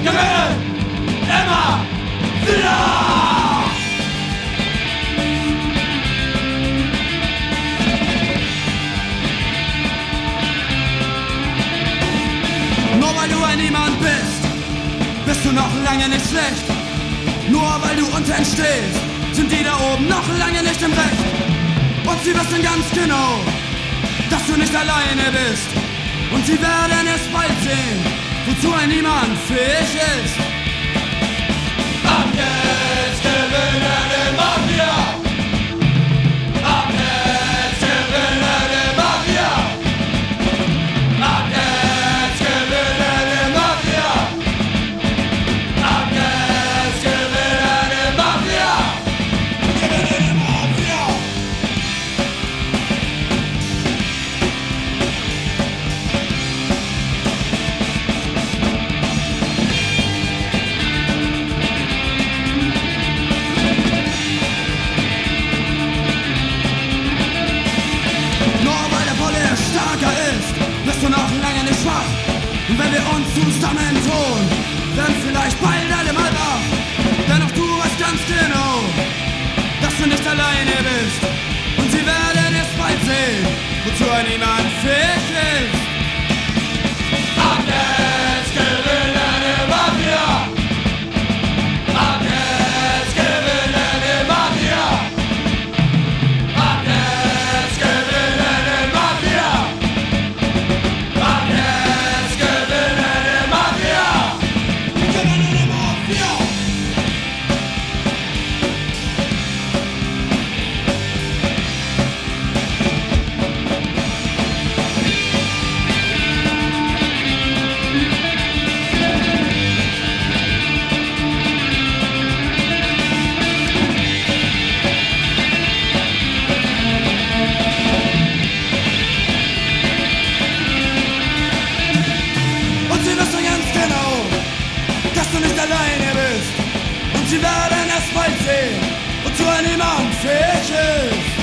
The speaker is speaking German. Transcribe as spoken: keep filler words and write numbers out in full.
gewinnen immer wieder. Nur weil du ein Niemand bist, bist du noch lange nicht schlecht. Nur weil du unten stehst, sind die da oben noch lange nicht im Recht. Und sie wissen ganz genau, dass du nicht alleine bist. Und sie werden es bald sehen, wozu ein Niemand fähig ist. Ab jetzt gewinnen immer wir. Ab jetzt gewinnen immer wir. Ab jetzt gewinnen immer wir. Ab jetzt gewinnen immer wir. Gewinnen immer wir. Bist du noch lange nicht schwach? Und wenn wir uns zusammentun, werden vielleicht bald alle mal wach. Denn auch du weißt ganz genau, dass du nicht alleine bist. Und sie werden es bald sehen, wozu ein Niemand fähig ist. Ab jetzt gewinnen immer wir. Ab jetzt gewinnen immer wir. Ab jetzt gewinnen immer wir. Alleine bist und sie werden es bald sehen, wozu ein Niemand fähig ist.